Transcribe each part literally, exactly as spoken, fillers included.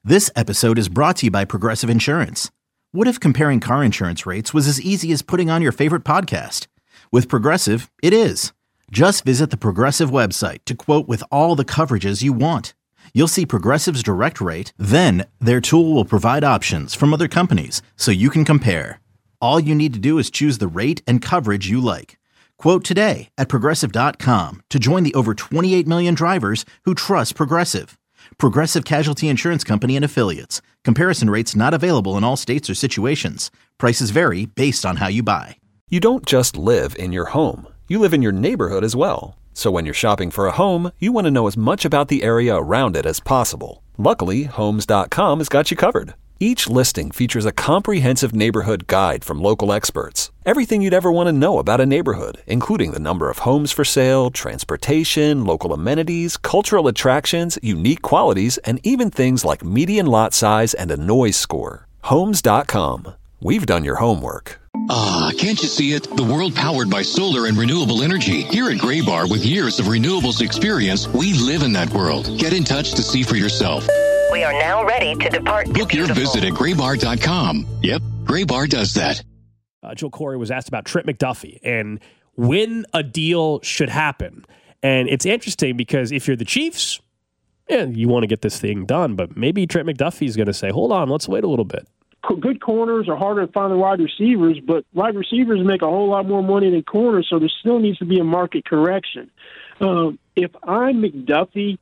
This episode is brought to you by Progressive Insurance. What if comparing car insurance rates was as easy as putting on your favorite podcast? With Progressive, it is. Just visit the Progressive website to quote with all the coverages you want. You'll see Progressive's direct rate, then their tool will provide options from other companies so you can compare. All you need to do is choose the rate and coverage you like. Quote today at progressive dot com to join the over twenty-eight million drivers who trust Progressive. Progressive Casualty Insurance Company and Affiliates. Comparison rates not available in all states or situations. Prices vary based on how you buy. You don't just live in your home. You live in your neighborhood as well. So when you're shopping for a home, you want to know as much about the area around it as possible. Luckily, Homes dot com has got you covered. Each listing features a comprehensive neighborhood guide from local experts. Everything you'd ever want to know about a neighborhood, including the number of homes for sale, transportation, local amenities, cultural attractions, unique qualities, and even things like median lot size and a noise score. Homes dot com. We've done your homework. Ah, can't you see it? The world powered by solar and renewable energy. Here at Graybar, with years of renewables experience, we live in that world. Get in touch to see for yourself. We are now ready to depart. Book your visit at graybar dot com. Yep, Graybar does that. Uh, Joe Corey was asked about Trent McDuffie and when a deal should happen. And it's interesting because if you're the Chiefs, yeah, you want to get this thing done. But maybe Trent McDuffie is going to say, hold on, let's wait a little bit. Good corners are harder to find than wide receivers, but wide receivers make a whole lot more money than corners, so there still needs to be a market correction. Um, if I'm McDuffie,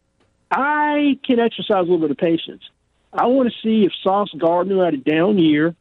I can exercise a little bit of patience. I want to see if Sauce Gardner had a down year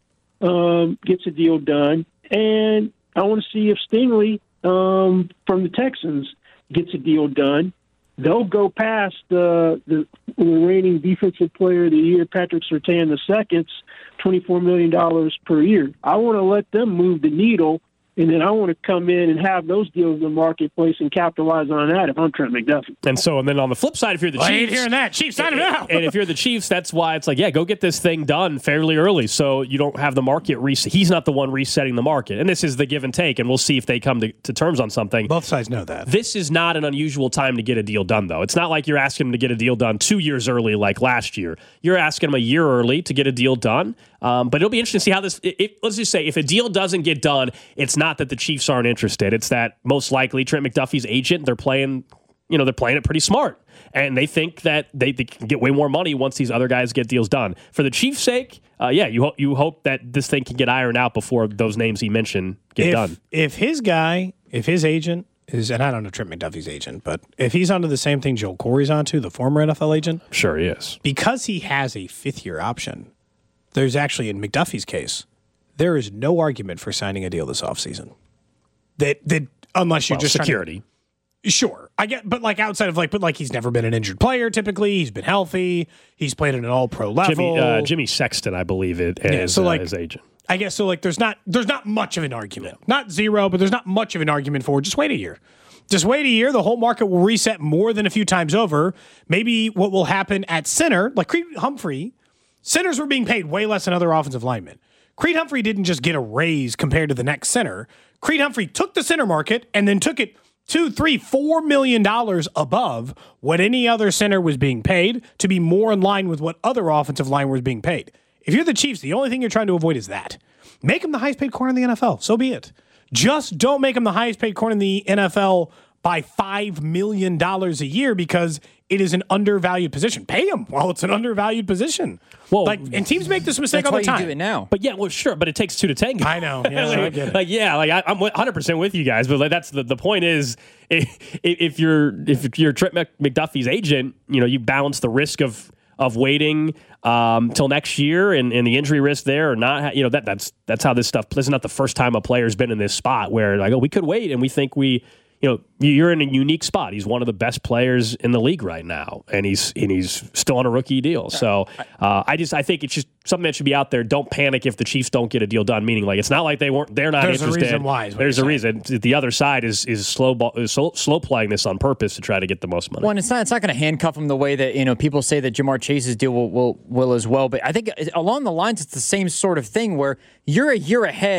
um, gets a deal done, and I want to see if Stingley um, from the Texans gets a deal done. They'll go past uh, the reigning defensive player of the year, Patrick Surtain the second's twenty-four million dollars per year. I want to let them move the needle, and then I want to come in and have those deals in the marketplace and capitalize on that if I'm Trent McDuffie. And so, and then on the flip side, if you're the well, Chiefs... I ain't hearing that. Chiefs, sign it out. And if you're the Chiefs, that's why it's like, yeah, go get this thing done fairly early so you don't have the market reset. He's not the one resetting the market. And this is the give and take, and we'll see if they come to, to terms on something. Both sides know that. This is not an unusual time to get a deal done, though. It's not like you're asking him to get a deal done two years early like last year. You're asking him a year early to get a deal done. Um, but it'll be interesting to see how this... It, it, let's just say, if a deal doesn't get done, it's not that the Chiefs aren't interested. It's that most likely Trent McDuffie's agent, they're playing, you know, they're playing it pretty smart. And they think that they, they can get way more money once these other guys get deals done. For the Chiefs' sake, uh, yeah, you, ho- you hope that this thing can get ironed out before those names he mentioned get if, done. If his guy, if his agent is, and I don't know Trent McDuffie's agent, but if he's onto the same thing Joel Corey's onto, the former N F L agent. Sure he is. Because he has a fifth-year option, there's actually, in McDuffie's case, there is no argument for signing a deal this offseason. That that unless you're well, just security. To, sure. I get but like outside of like but like he's never been an injured player typically. He's been healthy. He's played at an all pro level. Jimmy, uh, Jimmy Sexton, I believe it is yeah, so like, uh, his agent. I guess so like there's not there's not much of an argument. Yeah. Not zero, but there's not much of an argument for just wait a year. Just wait a year. The whole market will reset more than a few times over. Maybe what will happen at center, like Creed Humphrey, centers were being paid way less than other offensive linemen. Creed Humphrey didn't just get a raise compared to the next center. Creed Humphrey took the center market and then took it two, three, four million dollars above what any other center was being paid to be more in line with what other offensive line was being paid. If you're the Chiefs, the only thing you're trying to avoid is that. Make him the highest paid corner in the N F L. So be it. Just don't make him the highest paid corner in the N F L by five million dollars a year because it is an undervalued position. Pay him while it's an undervalued position. Well, like, and teams make this mistake all the time. That's why you do it now. But yeah, well, sure, but it takes two to tango. I know. Yeah, like, I get it. Like, yeah, like I, I'm one hundred percent with you guys, but like that's the, the point is, if, if you're if you're Trent McDuffie's agent, you know, you balance the risk of of waiting um, till next year and, and the injury risk there or not. You know, that that's that's how this stuff. This is not the first time a player's been in this spot where like, oh, we could wait and we think we. You know, you're in a unique spot. He's one of the best players in the league right now, and he's and he's still on a rookie deal. So uh, I just I think it's just something that should be out there. Don't panic if the Chiefs don't get a deal done. Meaning, like it's not like they weren't they're not There's interested. A reason why There's a reason. The other side is is slow ball, is slow, slow playing this on purpose to try to get the most money. Well, and it's not it's not going to handcuff him the way that you know people say that Jamar Chase's deal will, will will as well. But I think along the lines, it's the same sort of thing where you're a year ahead.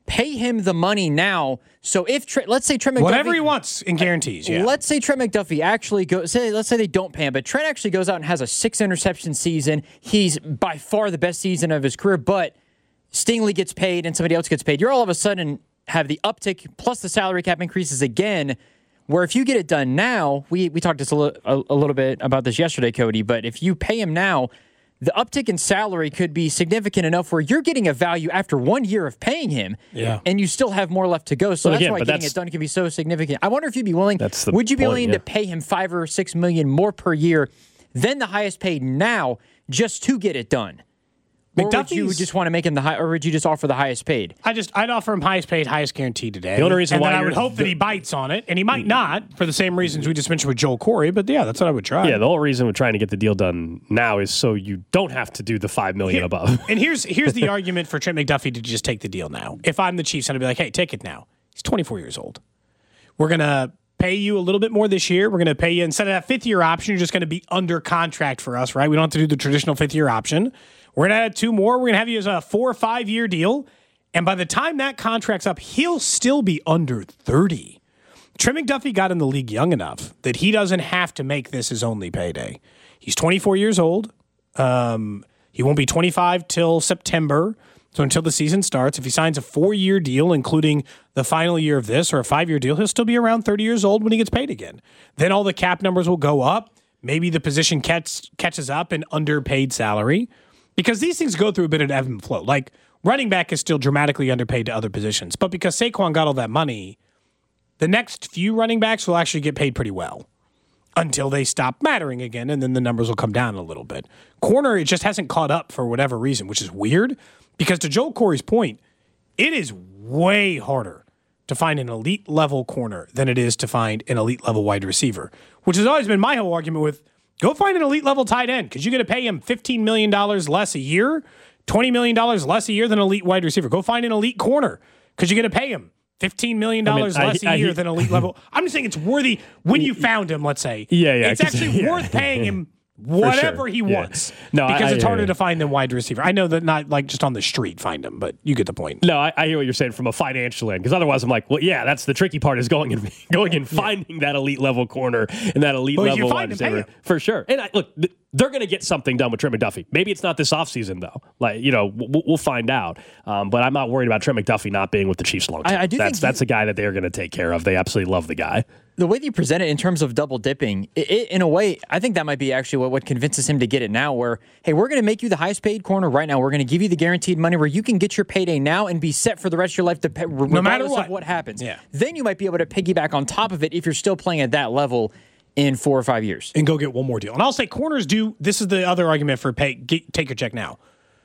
pay him the money now. So if Trent, let's say Trent McDuffie, whatever he wants in guarantees, yeah. Let's say Trent McDuffie actually goes. Say, let's say they don't pay him, but Trent actually goes out and has a six interception season. He's by far the best season of his career, but Stingley gets paid and somebody else gets paid. You're all of a sudden have the uptick plus the salary cap increases again. Where if you get it done now, we we talked just a, li- a, a little bit about this yesterday, Cody. But if you pay him now, the uptick in salary could be significant enough where you're getting a value after one year of paying him, yeah. and you still have more left to go. So well, that's again, why getting that's, it done can be so significant. I wonder if you'd be willing. That's the would you be point, willing yeah. to pay him five or six million more per year than the highest paid now just to get it done? Or would you just want to make him the high, or would you just offer the highest paid? I just I'd offer him highest paid, highest guaranteed today. The only reason and why then I would you're- hope that he bites on it, and he might not for the same reasons we just mentioned with Joel Corey. But yeah, that's what I would try. Yeah, the whole reason we're trying to get the deal done now is so you don't have to do the five million Here- above. And here's here's the argument for Trent McDuffie to just take the deal now. If I'm the Chiefs, I'd be like, hey, take it now. He's twenty-four years old. We're gonna pay you a little bit more this year. We're gonna pay you instead of that fifth year option. You're just gonna be under contract for us, right? We don't have to do the traditional fifth year option. We're going to add two more. We're going to have you as a four or five year deal. And by the time that contract's up, he'll still be under thirty. Trent McDuffie got in the league young enough that he doesn't have to make this his only payday. He's twenty-four years old. Um, he won't be twenty-five till September. So until the season starts, if he signs a four year deal, including the final year of this, or a five year deal, he'll still be around thirty years old when he gets paid again. Then all the cap numbers will go up. Maybe the position catch, catches up in underpaid salary. Because these things go through a bit of ebb and flow. Like, running back is still dramatically underpaid to other positions. But because Saquon got all that money, the next few running backs will actually get paid pretty well until they stop mattering again, and then the numbers will come down a little bit. Corner, it just hasn't caught up for whatever reason, which is weird. Because to Joel Corey's point, it is way harder to find an elite-level corner than it is to find an elite-level wide receiver, which has always been my whole argument with go find an elite level tight end because you're going to pay him fifteen million dollars less a year, twenty million dollars less a year than an elite wide receiver. Go find an elite corner because you're going to pay him fifteen million dollars I mean, less I, a year I, than elite level. I'm just saying it's worthy when you found him, let's say. Yeah, yeah. It's actually yeah. worth paying him whatever sure. he Yeah. wants. No, because I- it's I- harder yeah. to find than wide receiver. I know that not like just on the street find him, but you get the point. No, I, I hear what you're saying from a financial end, because otherwise I'm like, well, yeah, that's the tricky part is going and going and finding that elite level corner and that elite Well, if you level find wide him, pay receiver him. for sure. And I, look, th- they're going to get something done with Trent McDuffie. Maybe it's not this offseason, though. Like, you know, we'll, we'll find out. Um, but I'm not worried about Trent McDuffie not being with the Chiefs long term. I- I do that's think that's you- a guy that they're going to take care of. They absolutely love the guy. The way that you present it in terms of double dipping, it, it, in a way, I think that might be actually what, what convinces him to get it now, where, hey, we're going to make you the highest paid corner right now. We're going to give you the guaranteed money where you can get your payday now and be set for the rest of your life to pay, regardless matter what. of what happens. Yeah. Then you might be able to piggyback on top of it if you're still playing at that level in four or five years. And go get one more deal. And I'll say corners do, this is the other argument for pay, get, take your check now.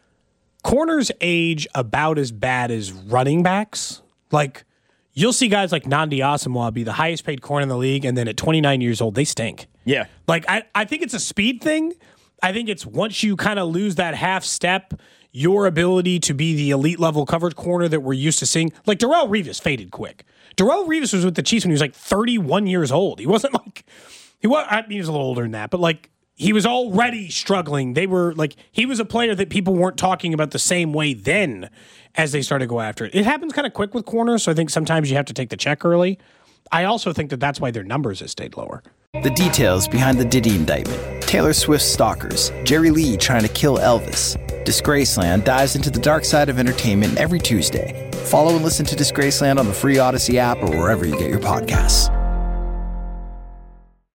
Corners age about as bad as running backs. Like, you'll see guys like Nnamdi Asomugha be the highest paid corner in the league, and then at twenty-nine years old, they stink. Yeah. Like, I, I think it's a speed thing. I think it's once you kind of lose that half step, your ability to be the elite level coverage corner that we're used to seeing. Like, Darrelle Revis faded quick. Darrelle Revis was with the Chiefs when he was like thirty-one years old. He wasn't like, he was, I mean, he was a little older than that, but like, he was already struggling. They were like, he was a player that people weren't talking about the same way then as they started to go after it. It happens kind of quick with corners, so I think sometimes you have to take the check early. I also think that that's why their numbers have stayed lower. The details behind the Diddy indictment. Taylor Swift's stalkers. Jerry Lee trying to kill Elvis. Disgraceland dives into the dark side of entertainment every Tuesday. Follow and listen to Disgraceland on the free Odyssey app or wherever you get your podcasts.